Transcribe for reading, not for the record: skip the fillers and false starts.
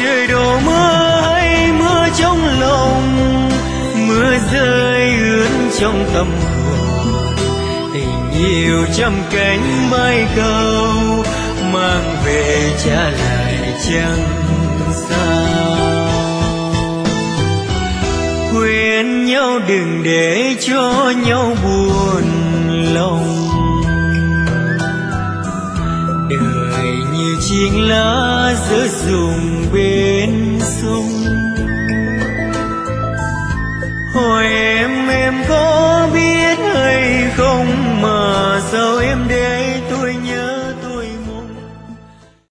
trời đổ mưa hay mưa trong lòng, mưa rơi ướt trong tâm hồn. Tình yêu trăm cánh bay cao, mang về trả lại chẳng sao. Khuyên nhau đừng để cho nhau buồn lòng, đời như chiếc lá rơi rụng bên sông. Hỏi